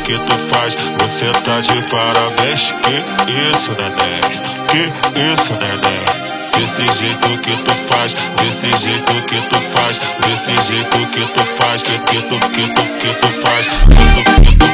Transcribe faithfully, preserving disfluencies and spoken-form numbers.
que tu faz, você tá de parabéns. Que isso, neném, que isso, neném. Desse jeito que tu faz, desse jeito que tu faz, desse jeito que tu faz, que, que tu, que tu, que tu faz, que tu, que tu